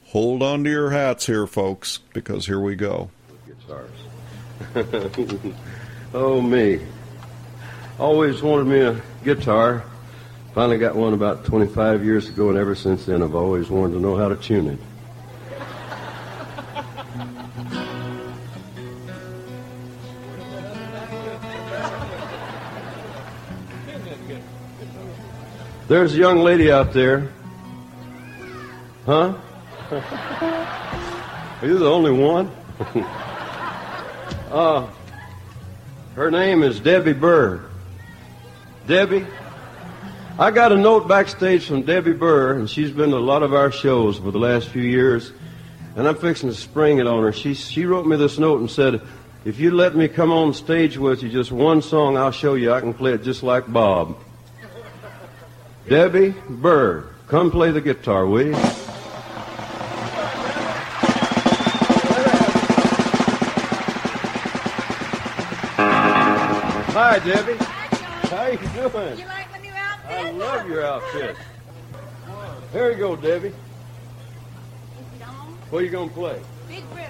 hold on to your hats here, folks, because here we go. Guitars. Oh, me. Always wanted me a guitar. Finally got one about 25 years ago, and ever since then I've always wanted to know how to tune it. There's a young lady out there. Huh? Are you the only one? Her name is Debbie Burr. Debbie, I got a note backstage from Debbie Burr, and she's been to a lot of our shows for the last few years, and I'm fixing to spring it on her. She wrote me this note and said, if you let me come on stage with you just one song, I'll show you I can play it just like Bob. Debbie Burr, come play the guitar, will you? Hi, Debbie. How you doing? You like my new outfit? I love your outfit. Here you go, Debbie. What are you going to play? Big River.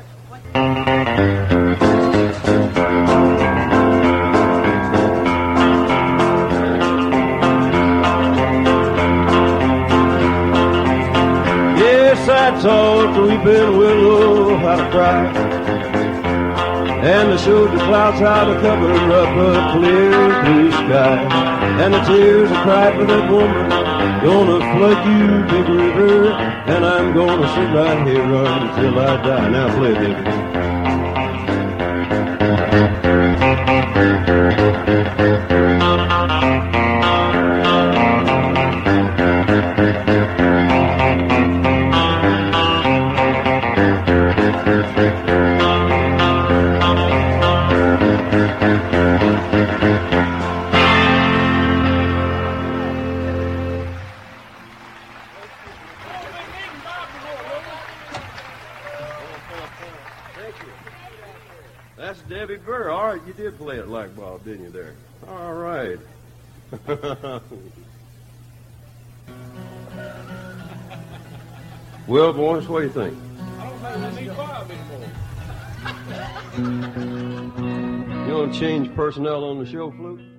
Yes, I taught the weeping willow how to cry, and I showed the clouds how to cover up a clear blue sky. And the tears I cried for that woman gonna flood you, big river, and I'm gonna sit right here until I die. Now play, baby. That's Debbie Burr. All right, you did play it like Bob, didn't you there? All right. Well, boys, what do you think? I don't think we need Bob anymore. You want to change personnel on the show, Flute?